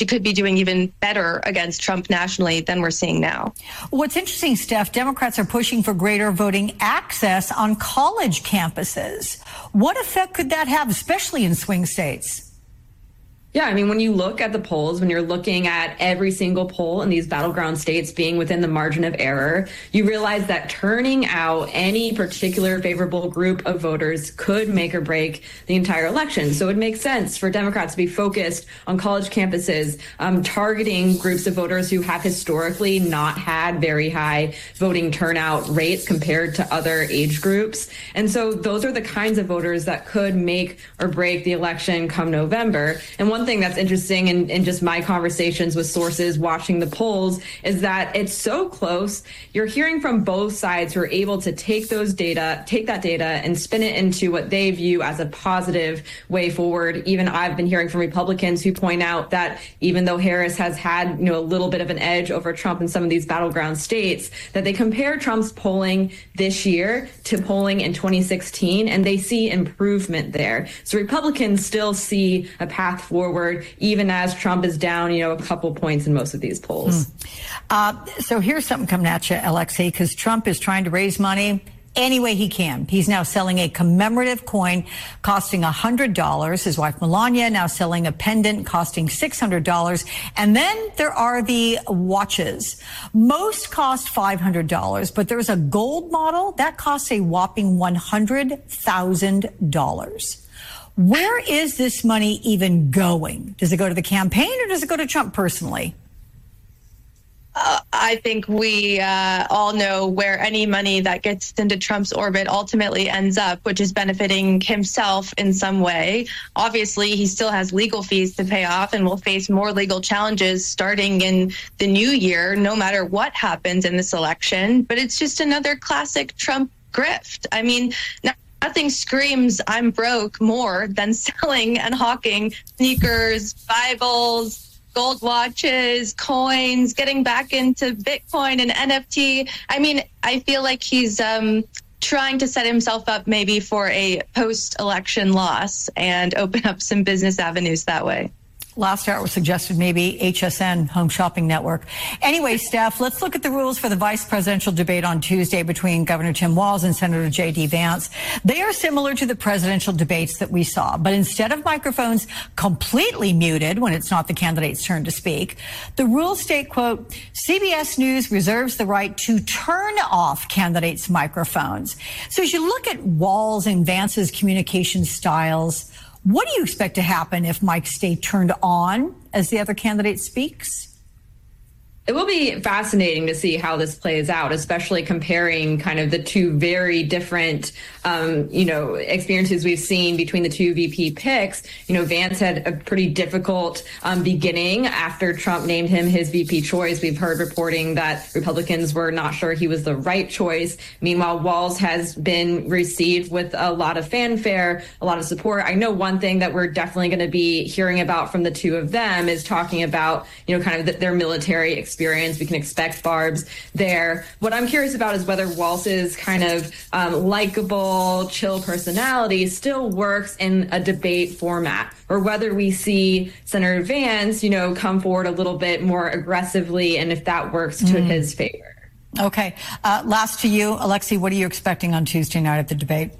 she could be doing even better against Trump nationally than we're seeing now. What's interesting, Steph, Democrats are pushing for greater voting access on college campuses. What effect could that have, especially in swing states? Yeah, I mean, when you look at the polls, when you're looking at every single poll in these battleground states being within the margin of error, you realize that turning out any particular favorable group of voters could make or break the entire election. So it makes sense for Democrats to be focused on college campuses, targeting groups of voters who have historically not had very high voting turnout rates compared to other age groups. And so those are the kinds of voters that could make or break the election come November. And one thing that's interesting in just my conversations with sources watching the polls is that it's so close. You're hearing from both sides who are able to take that data and spin it into what they view as a positive way forward. Even I've been hearing from Republicans who point out that even though Harris has had, a little bit of an edge over Trump in some of these battleground states, that they compare Trump's polling this year to polling in 2016, and they see improvement there. So Republicans still see a path forward, even as Trump is down, a couple points in most of these polls. So here's something coming at you, Alexei, because Trump is trying to raise money any way he can. He's now selling a commemorative coin costing $100. His wife Melania now selling a pendant costing $600. And then there are the watches. Most cost $500, but there's a gold model that costs a whopping $100,000. Where is this money even going? Does it go to the campaign or does it go to Trump personally? I think we all know where any money that gets into Trump's orbit ultimately ends up, which is benefiting himself in some way. Obviously, he still has legal fees to pay off and will face more legal challenges starting in the new year, no matter what happens in this election. But it's just another classic Trump grift. I mean, nothing screams I'm broke more than selling and hawking sneakers, Bibles, gold watches, coins, getting back into Bitcoin and NFT. I mean, I feel like he's trying to set himself up maybe for a post-election loss and open up some business avenues that way. Last hour suggested maybe HSN, Home Shopping Network. Anyway, Steph, let's look at the rules for the vice presidential debate on Tuesday between Governor Tim Walz and Senator J.D. Vance. They are similar to the presidential debates that we saw, but instead of microphones completely muted when it's not the candidate's turn to speak, the rules state, quote, CBS News reserves the right to turn off candidates' microphones. So as you look at Walz and Vance's communication styles, what do you expect to happen if mics stay turned on as the other candidate speaks? It will be fascinating to see how this plays out, especially comparing kind of the two very different, experiences we've seen between the two VP picks. Vance had a pretty difficult beginning after Trump named him his VP choice. We've heard reporting that Republicans were not sure he was the right choice. Meanwhile, Walz has been received with a lot of fanfare, a lot of support. I know one thing that we're definitely going to be hearing about from the two of them is talking about, kind of their military experience. We can expect barbs there. What I'm curious about is whether Walz's kind of likable, chill personality still works in a debate format, or whether we see Senator Vance, come forward a little bit more aggressively, and if that works to his favor. Okay. Last to you, Alexei, what are you expecting on Tuesday night at the debate?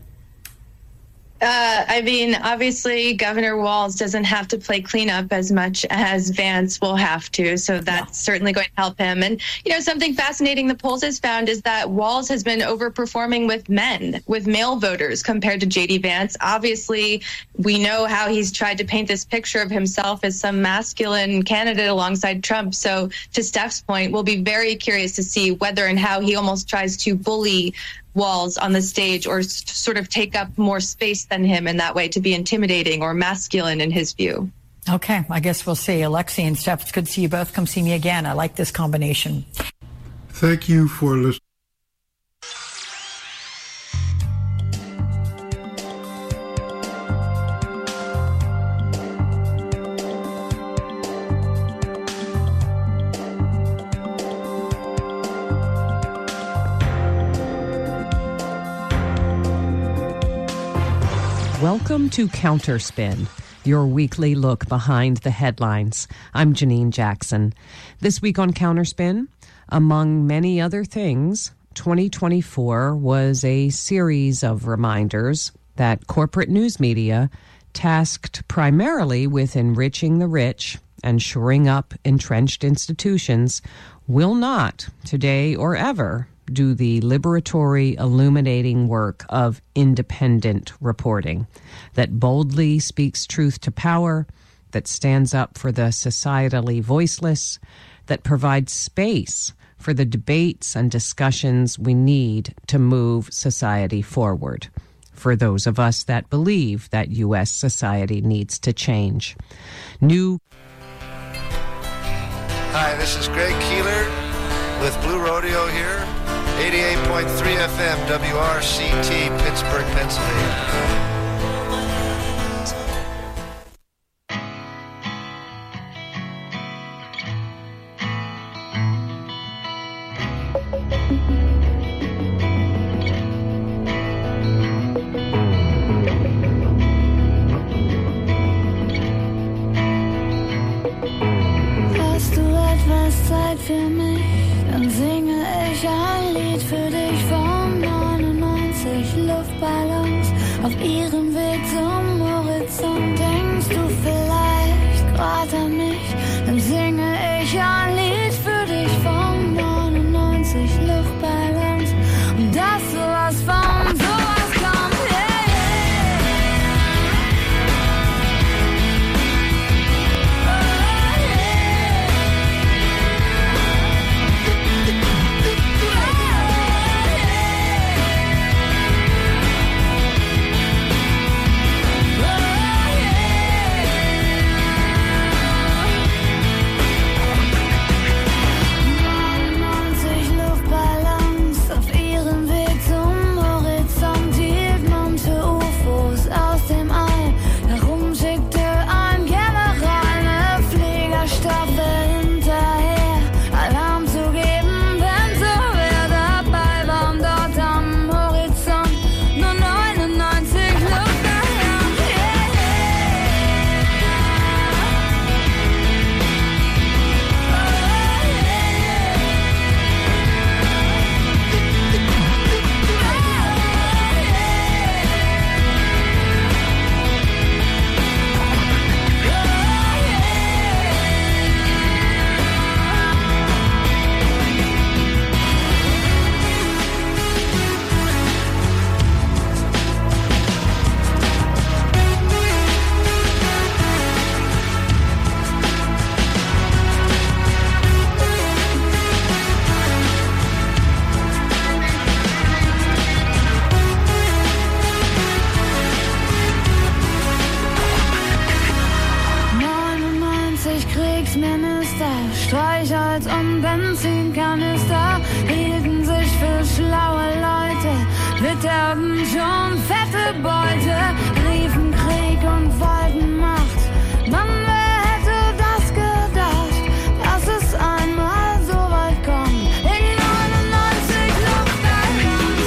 Obviously, Governor Walz doesn't have to play cleanup as much as Vance will have to, so that's certainly going to help him. And, something fascinating the polls has found is that Walz has been overperforming with male voters compared to J.D. Vance. Obviously, we know how he's tried to paint this picture of himself as some masculine candidate alongside Trump. So, to Steph's point, we'll be very curious to see whether and how he almost tries to bully Walz on the stage or sort of take up more space than him in that way to be intimidating or masculine in his view. Okay, I guess we'll see. Alexei and Steph, it's good to see you both. Come see me again. I like this combination. Thank you for listening. Welcome to Counterspin. your weekly look behind the headlines. I'm Janine Jackson. This week on Counterspin, among many other things, 2024 was a series of reminders that corporate news media, tasked primarily with enriching the rich and shoring up entrenched institutions, will not, today or ever, do the liberatory, illuminating work of independent reporting that boldly speaks truth to power, that stands up for the societally voiceless, that provides space for the debates and discussions we need to move society forward, for those of us that believe that U.S. society needs to change. Hi, this is Greg Keeler with Blue Rodeo here. 88.3 FM, WRCT, Pittsburgh, Pennsylvania. Hast du etwas Zeit für mich? Dann singe ich ein Lied für dich von 99 Luftballons auf ihrem Weg zum Horizont. Denkst du vielleicht grad an mich? Dann singe ich ein Lied für dich von 99 Luftballons und dass sowas von sowas kommt. Streichholz und Benzinkanister hielten sich für schlaue Leute, witterten schon fette Beute, riefen Krieg und wollten Macht. Mann, wer hätte das gedacht, dass es einmal so weit kommt? In 99 Luftballons,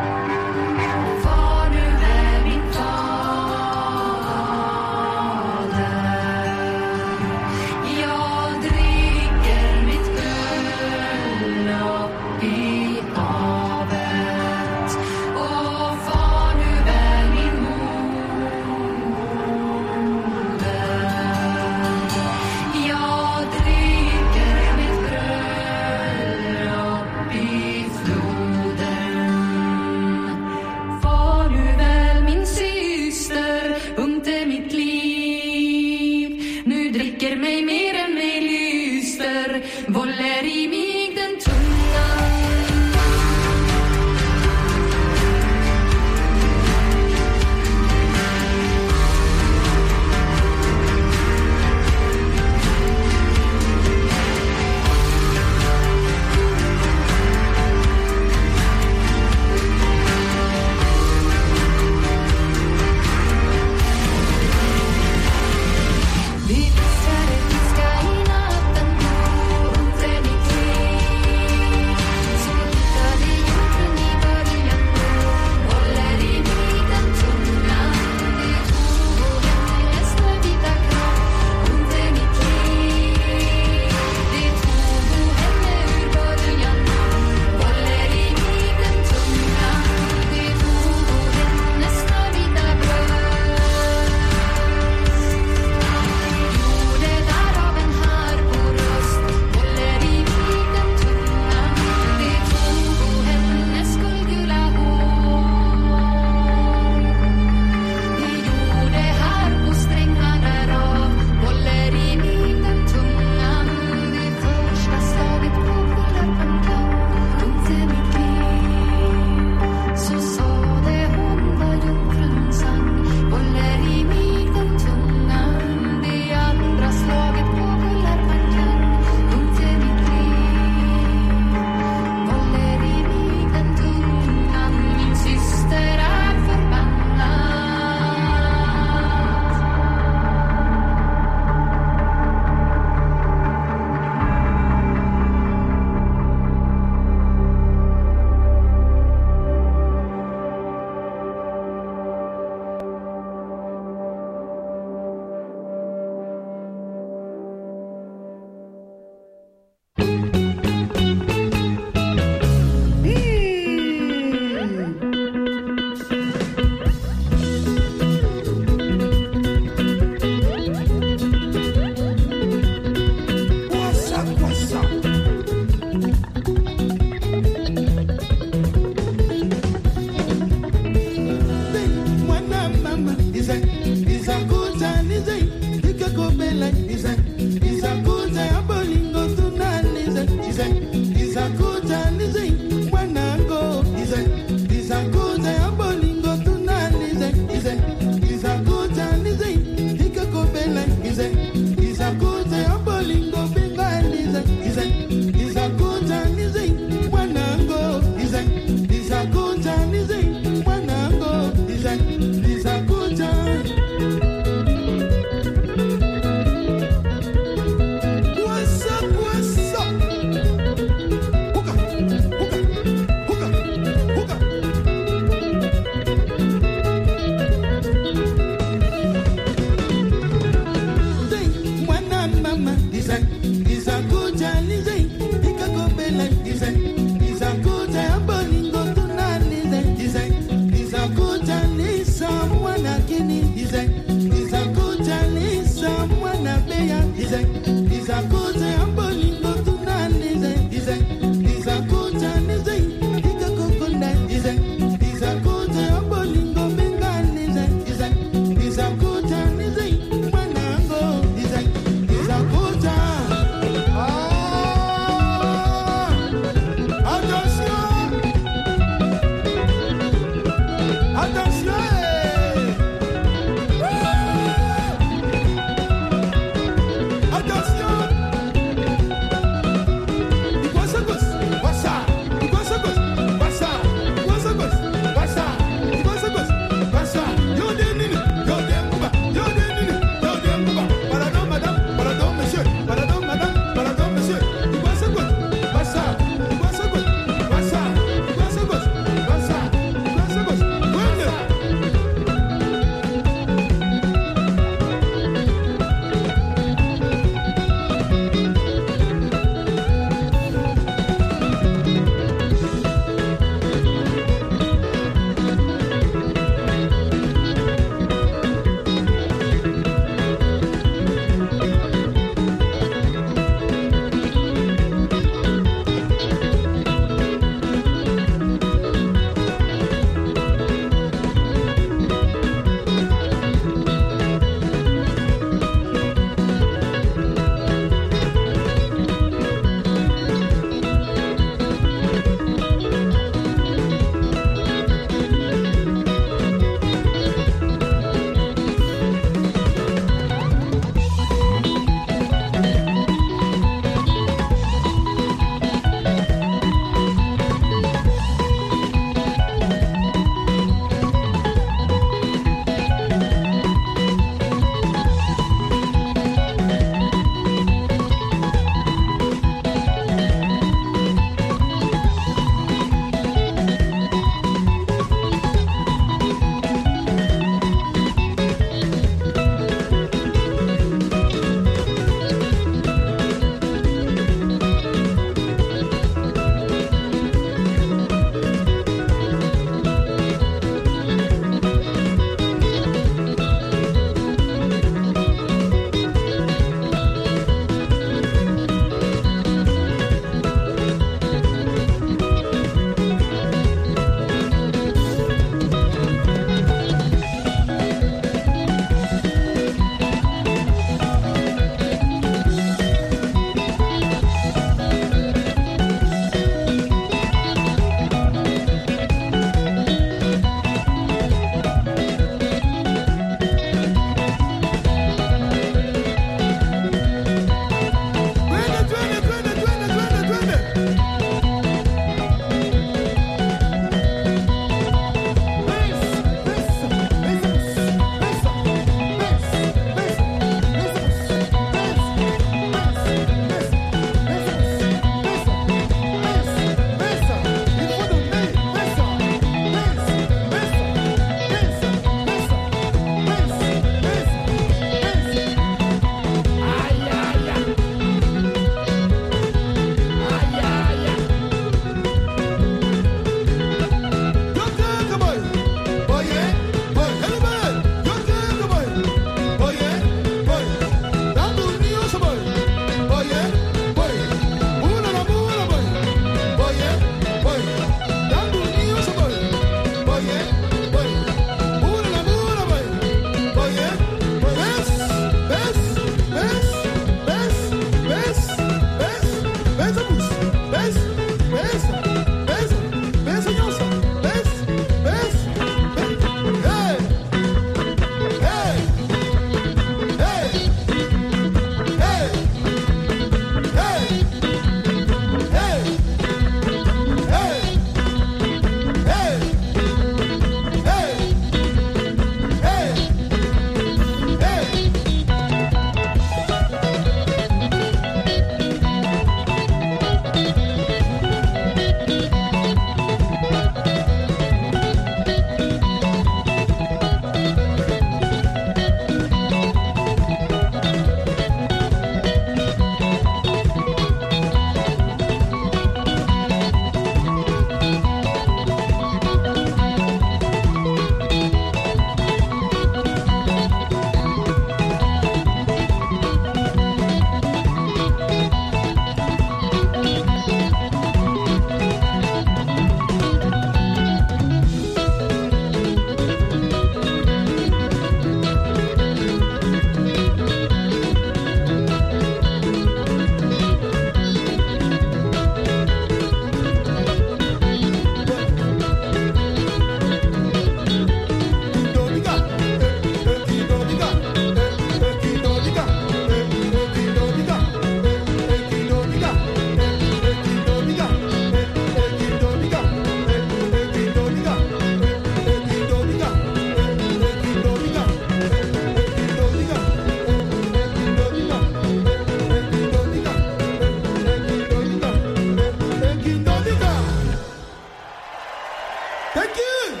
Thank you.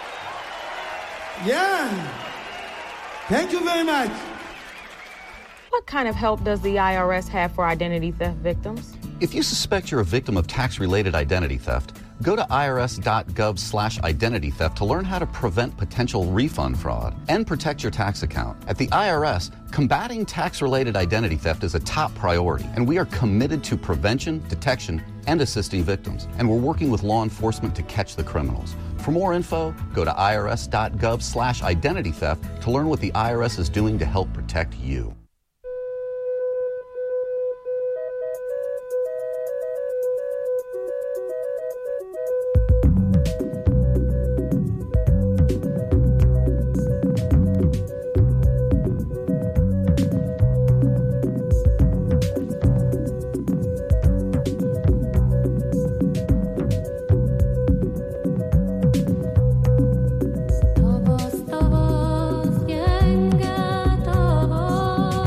Yeah. Thank you very much. What kind of help does the IRS have for identity theft victims? If you suspect you're a victim of tax-related identity theft, go to irs.gov/identity theft to learn how to prevent potential refund fraud and protect your tax account. At the IRS, combating tax-related identity theft is a top priority, and we are committed to prevention, detection, and assisting victims. And we're working with law enforcement to catch the criminals. For more info, go to irs.gov/identity theft to learn what the IRS is doing to help protect you. Todos, todos, yenga, todos.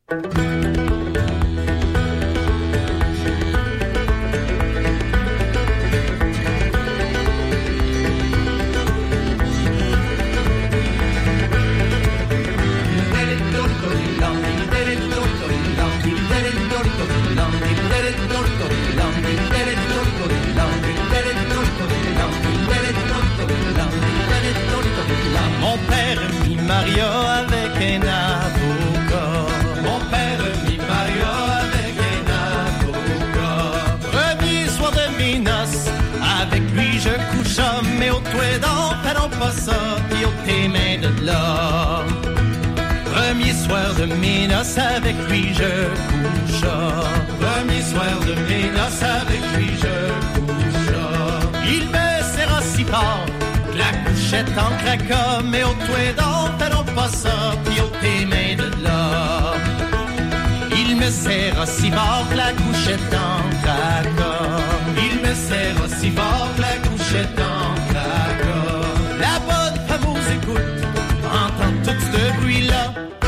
Mon père mit Maria avec un avocat. Mon père mit Maria avec un avocat. Premier soir de mes noces, avec lui je coucha, mais au toit d'en parlons pas ça, puis au tes mains de là. Premier soir de mes noces, avec lui je coucha. Premier soir de mes noces, avec lui je coucha. Il me serra si fort, la couchette en craquant, mais au toit d'en parlons pas ça, puis au tes mains de là. Il me serra si fort, la couchette en craquant. Il me serra si fort, la couchette en craquant. La bonne fameuse écoute, entend tout ce bruit-là.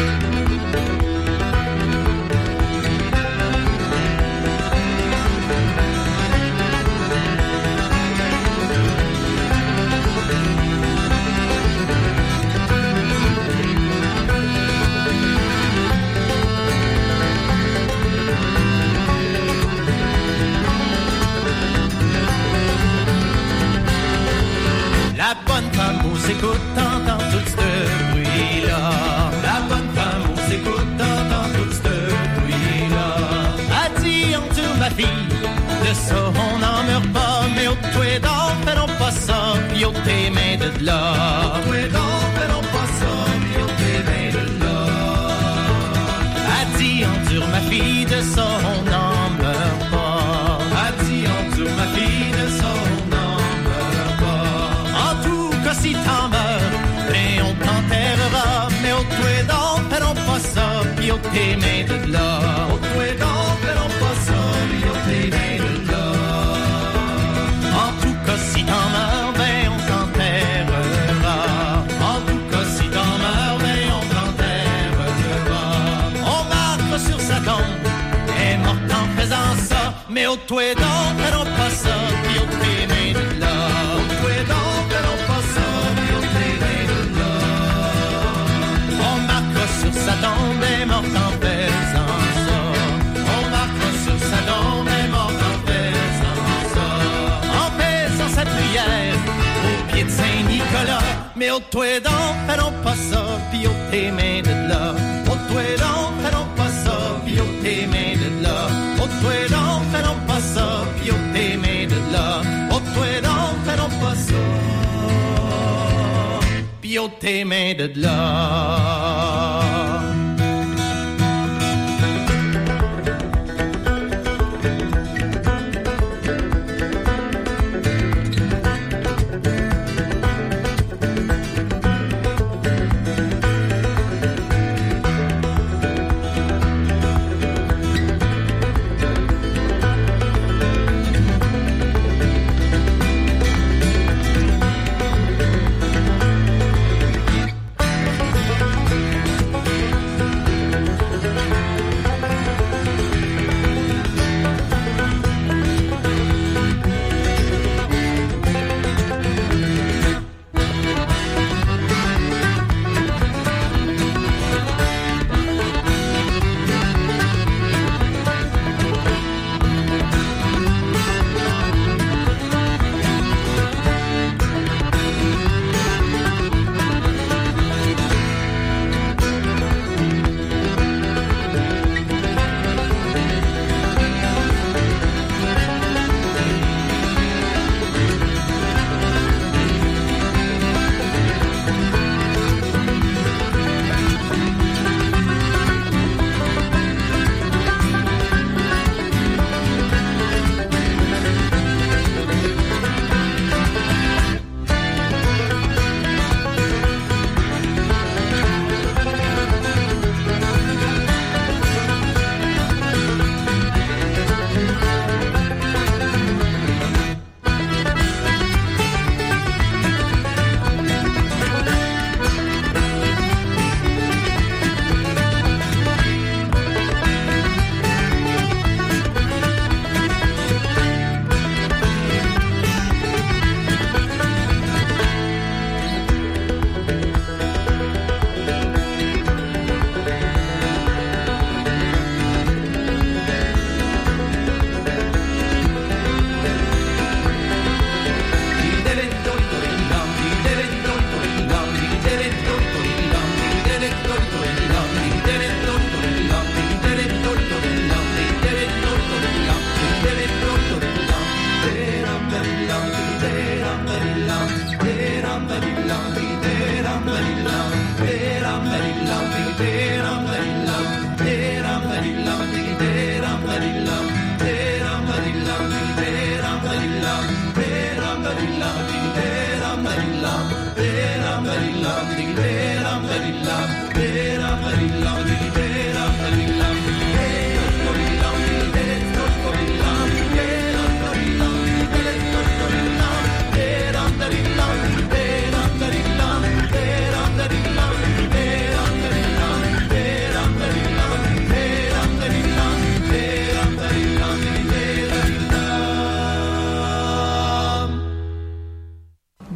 La bonne femme où s'écoute, entend tout ce bruit-là. La bonne femme où s'écoute, entend tout ce bruit-là. A dit en dure ma fille, de ça on n'en meurt pas, mais au toit d'en faisons pas ça, puis au tes mains de là. Au toit d'en faisons pas ça, puis au tes mains de là. A dit en dure ma fille, de ça on n'en meurt pas. A dit en dure ma fille, de ça on n'en meurt pas. En tout cas si t'en meurs, et on t'enterrera, mais au toit d'en faisons pas ça, puis au tes mains de là. Au toit d'en faisons pas ça, puis au tes mains de là. En tout cas si t'en meurs, ben on t'enterrera. En tout cas si t'en meurs, ben on t'enterrera. On marque sur sa tombe, est morte en faisant ça, mais au toit d'en faisons pas ça, puis au tes mains de là. Au toit d'en faisons pas ça, puis au tes mains de là. On marque sur sa tombe, est morte en faisant ça. On marque sur sa tombe, est morte en faisant ça. En faisant sa prière au pied de Saint-Nicolas, mais au toit d'en faisons pas ça, puis au tes mains de là. Au toit d'en faisons pas ça, puis au tes mains de là. Au toit d'en faisons pas ça, puis au tes mains de là. Au toit d'en faisons pas ça, puis au tes mains de là.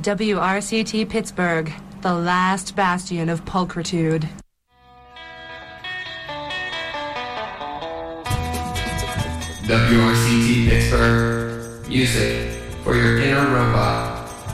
WRCT Pittsburgh, the last bastion of pulchritude. WRCT Pittsburgh, music for your inner robot.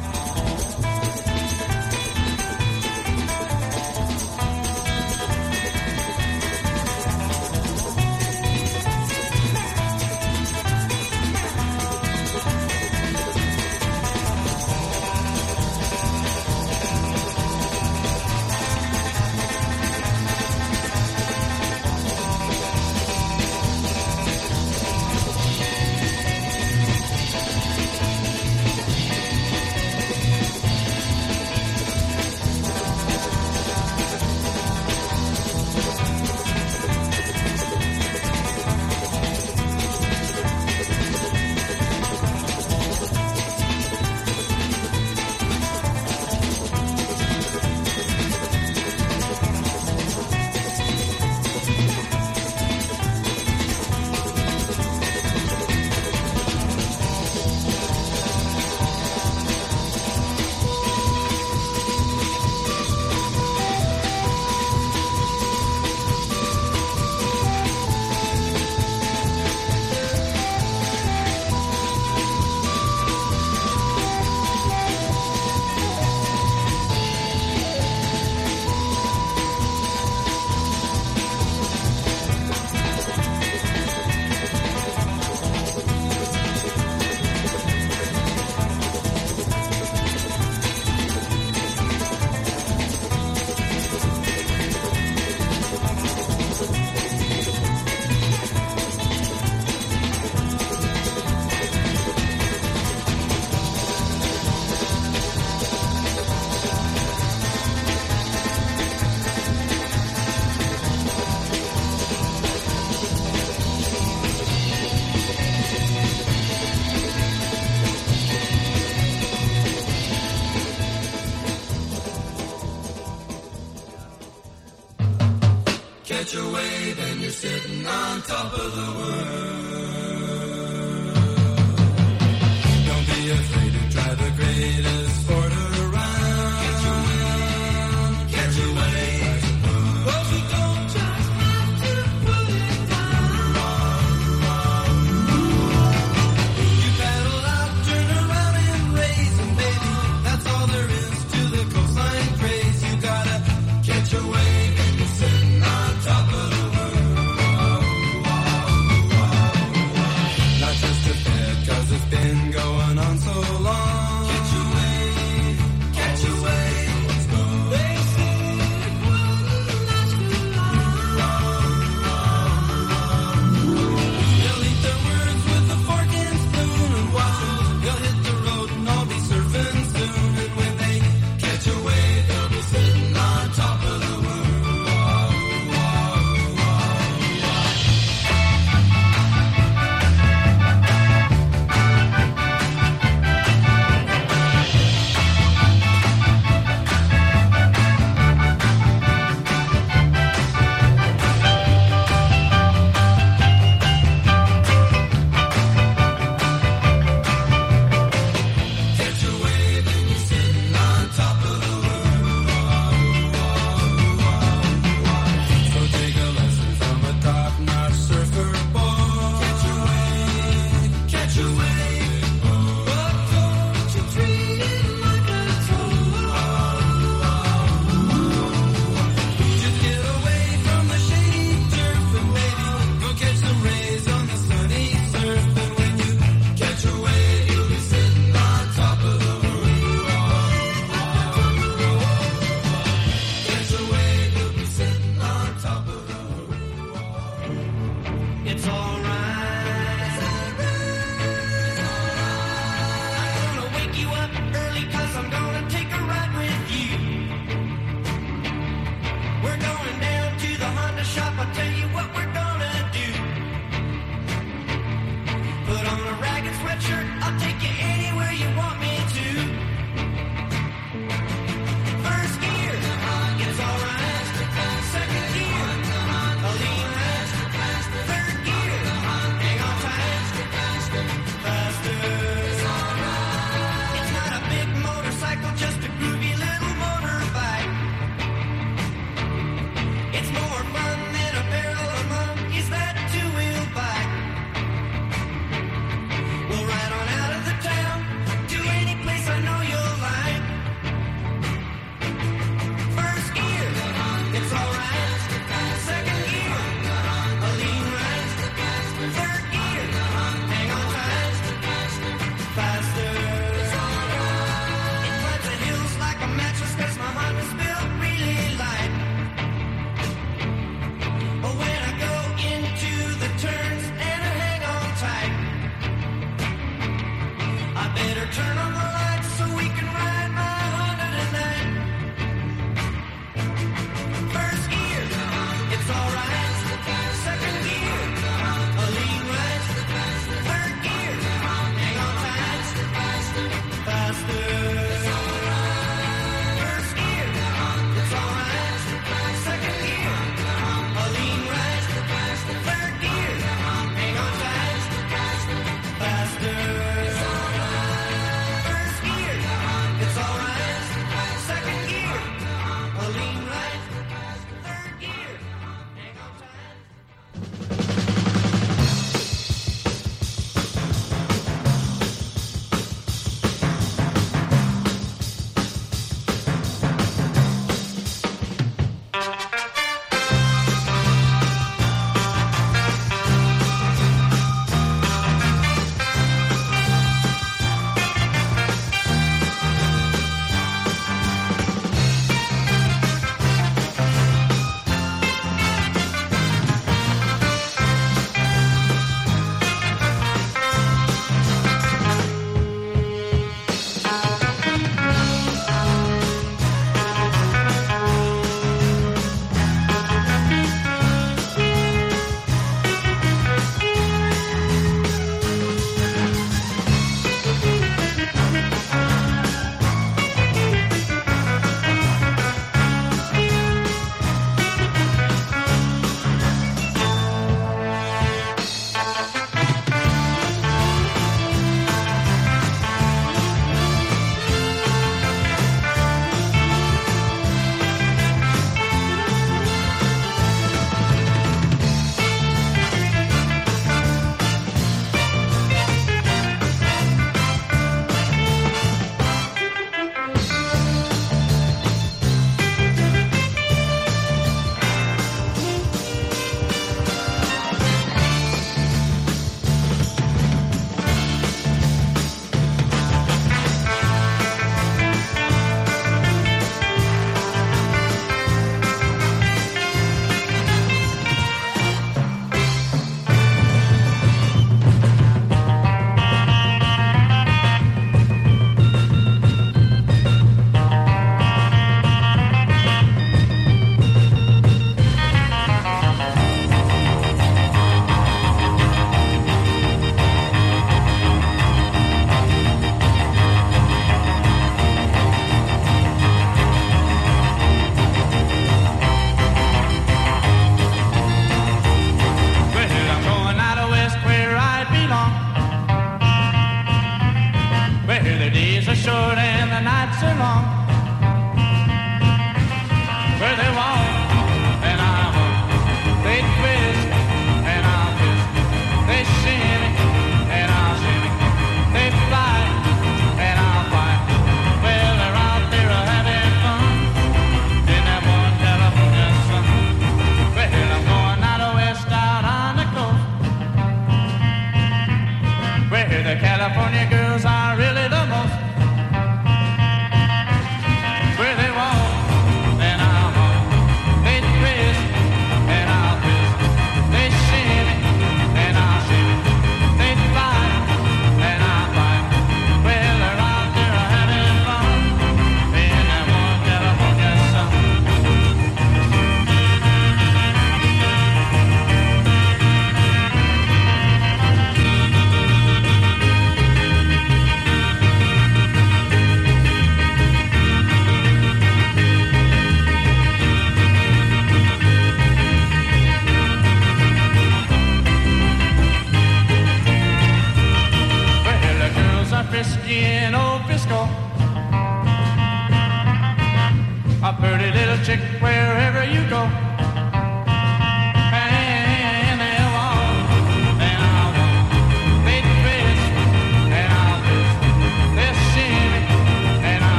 Catch a wave and you're sitting on top of the world. Don't be afraid to try the greatest sport around. Catch a wave. Well, you don't just have to put it down. You paddle out, turn around and race, and baby, that's all there is to the coastline craze. You gotta catch a wave and you're sitting on top of the world. Not just a fad, 'cause it's been going on so long. Catch a wave.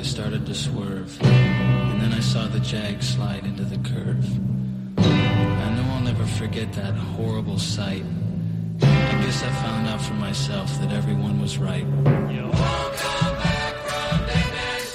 started to swerve, and then I saw the Jag slide into the curve. I know I'll never forget that horrible sight. I guess I found out for myself that everyone was right. You won't come back from Dead Man's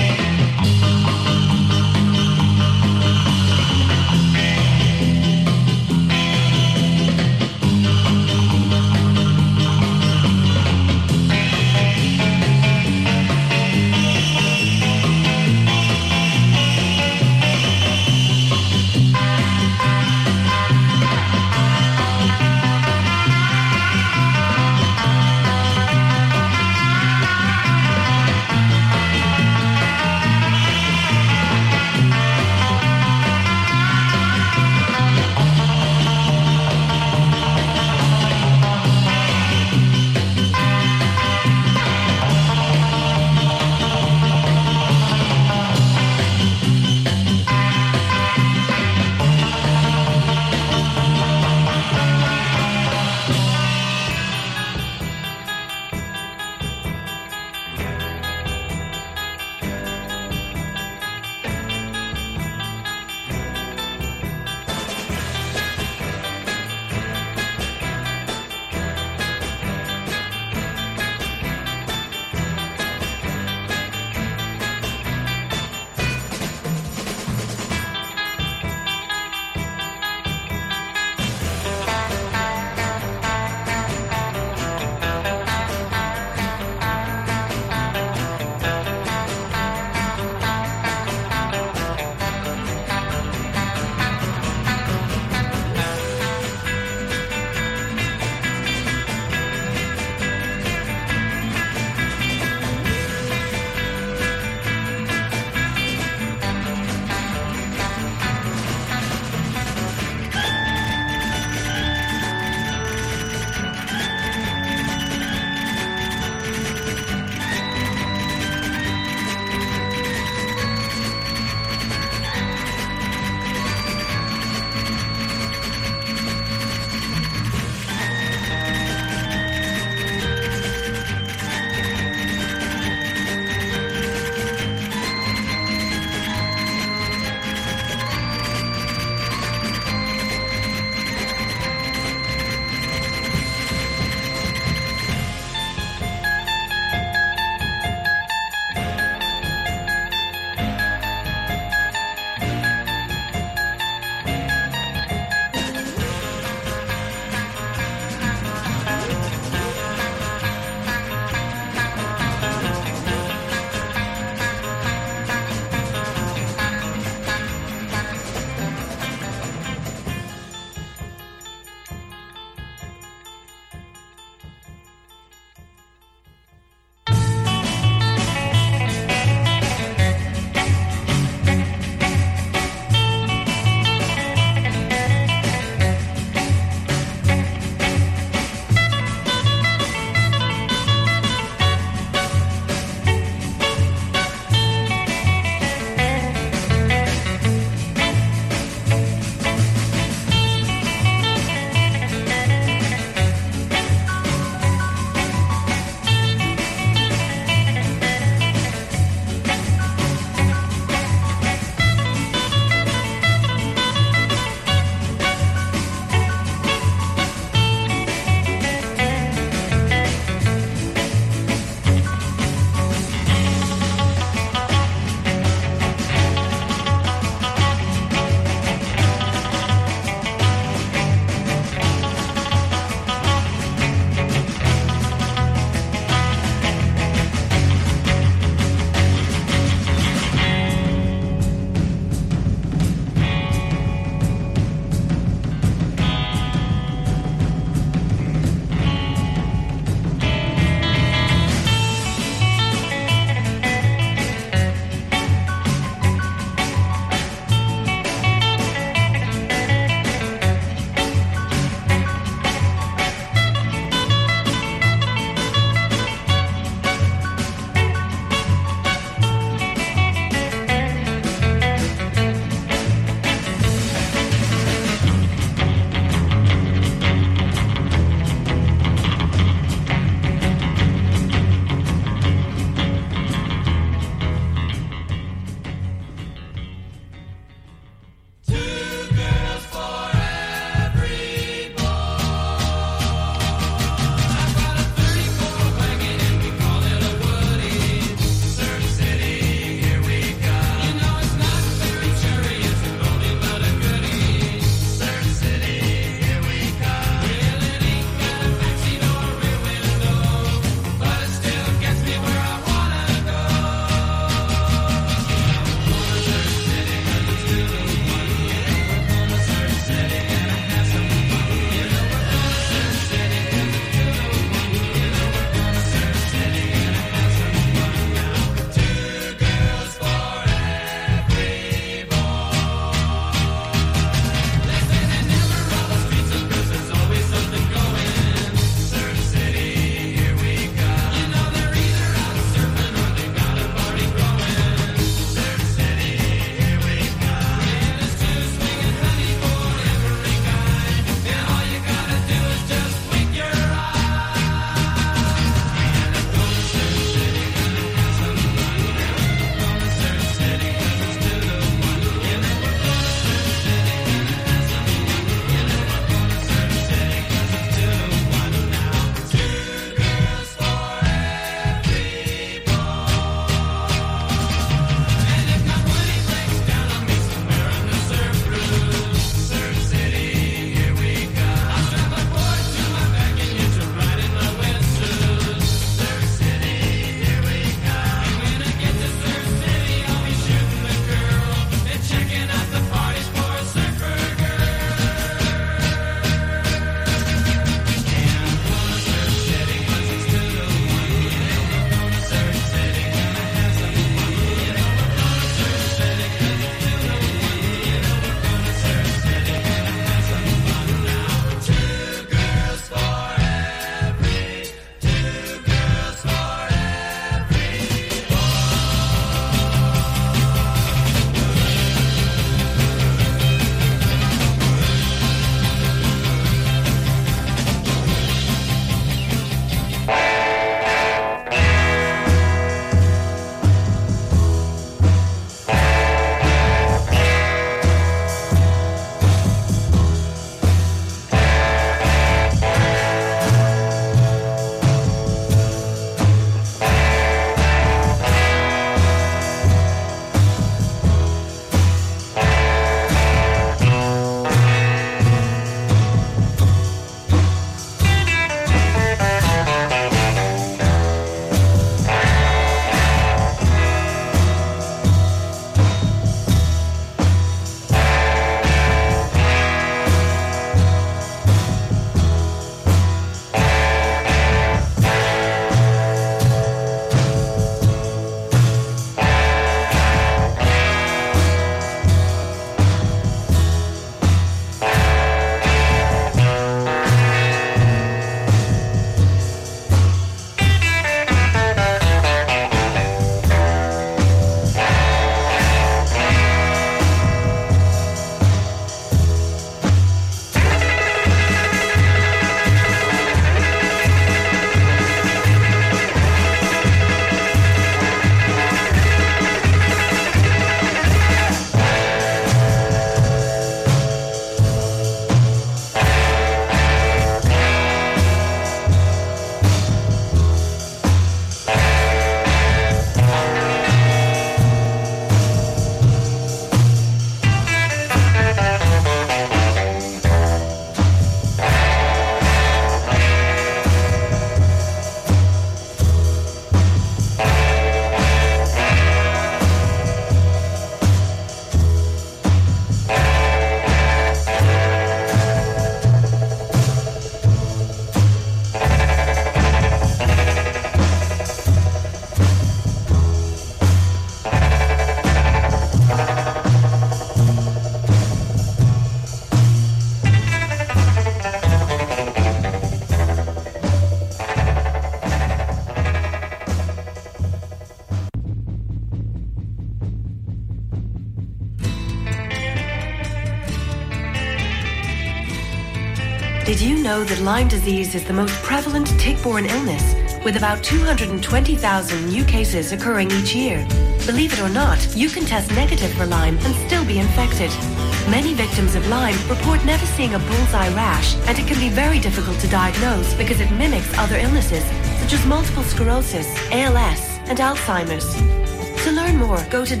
Did you know that Lyme disease is the most prevalent tick-borne illness, with about 220,000 new cases occurring each year? Believe it or not, you can test negative for Lyme and still be infected. Many victims of Lyme report never seeing a bullseye rash, and it can be very difficult to diagnose because it mimics other illnesses, such as multiple sclerosis, ALS, and Alzheimer's. To learn more, go to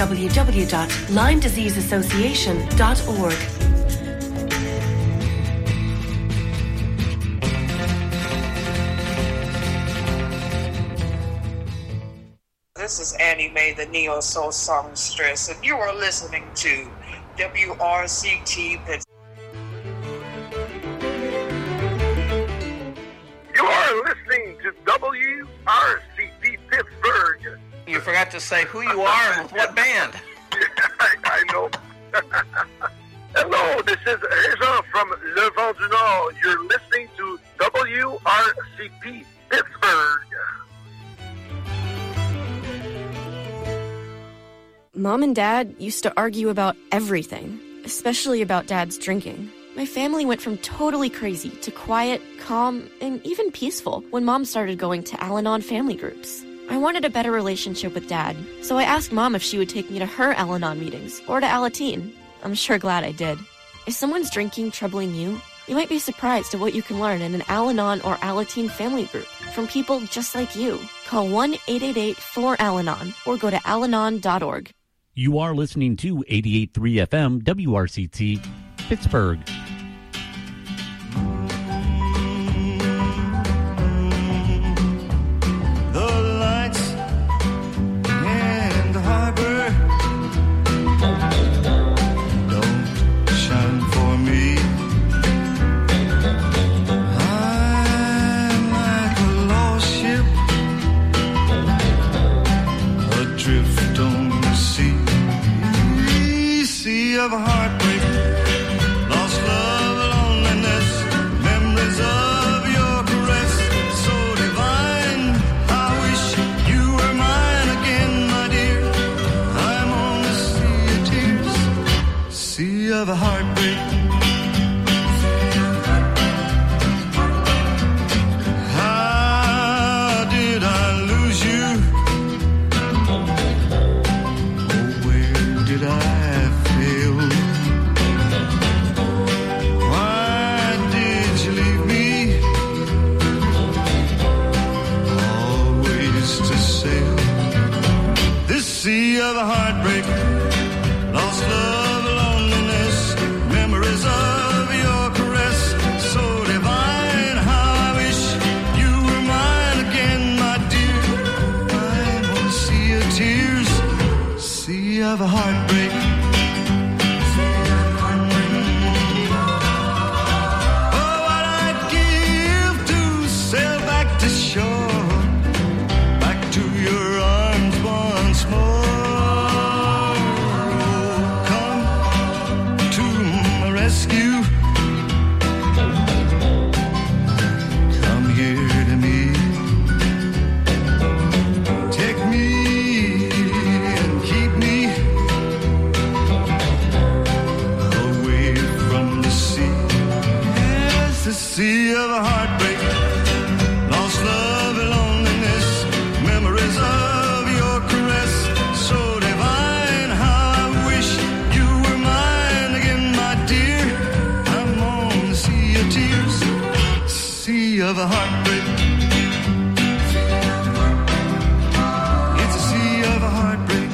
www.LymeDiseaseAssociation.org. This is Annie Mae, the Neo Soul Songstress, and you are listening to WRCT Pittsburgh. You are listening to WRCT Pittsburgh. You forgot to say who you are and with what band. I know. Hello, this is Régent from Le Vent du Nord. You're listening to WRCT Pittsburgh. Mom and Dad used to argue about everything, especially about Dad's drinking. My family went from totally crazy to quiet, calm, and even peaceful when Mom started going to Al-Anon family groups. I wanted a better relationship with Dad, so I asked Mom if she would take me to her Al-Anon meetings or to Alateen. I'm sure glad I did. If someone's drinking troubling you, you might be surprised at what you can learn in an Al-Anon or Alateen family group from people just like you. Call 1-888-4-ALANON or go to alanon.org. You are listening to 88.3 FM WRCT Pittsburgh. The lights in the harbor don't shine for me. I'm like a lost ship adrift on the sea. Sea of heartbreak, lost love, loneliness, memories of your caress, so divine. I wish you were mine again, my dear. I'm on the sea of tears, sea of heartbreak. How did I lose you? Oh, where did I? Sea of heartbreak, lost love, loneliness, memories of your caress, so divine. How I wish you were mine again, my dear. I'm on a sea of tears, sea of heartbreak. Oh, what I'd give to sail back to shore, back to your arms once more. Rescue. Come here to me. Take me and keep me away from the sea. Yes, the sea of heartbreak, lost love, loneliness, memories of your caress, so divine. How I wish you were mine again, my dear. I'm on the sea of tears, sea of a heartbreak. It's a sea of a heartbreak.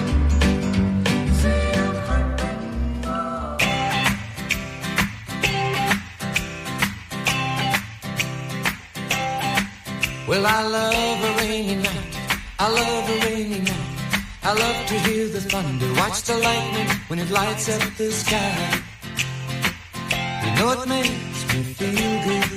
Well, I love a rainy night. I love a rainy night. I love to hear the thunder, watch the lightning when it lights up the sky. You know it makes me feel good.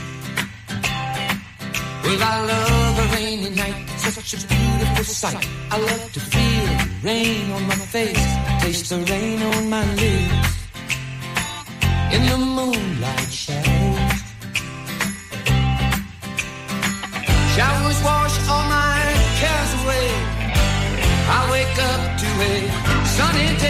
Well, I love a rainy night, such a beautiful sight. I love to feel the rain on my face, taste the rain on my lips. In the moonlight shadows, showers wash all my cares away. I wake up to a sunny day.